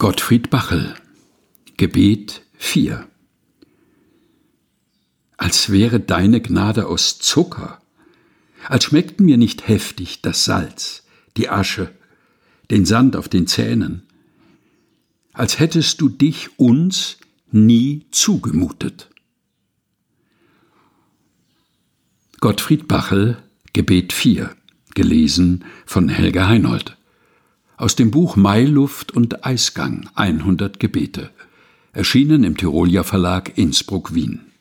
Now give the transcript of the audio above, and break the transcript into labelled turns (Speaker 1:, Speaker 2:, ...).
Speaker 1: Gottfried Bachel, Gebet 4. Als wäre deine Gnade aus Zucker, als schmeckten mir nicht heftig das Salz, die Asche, den Sand auf den Zähnen, als hättest du dich uns nie zugemutet. Gottfried Bachel, Gebet 4, gelesen von Helga Heinold. Aus dem Buch Mailuft und Eisgang, 100 Gebete, erschienen im Tyrolia Verlag Innsbruck-Wien.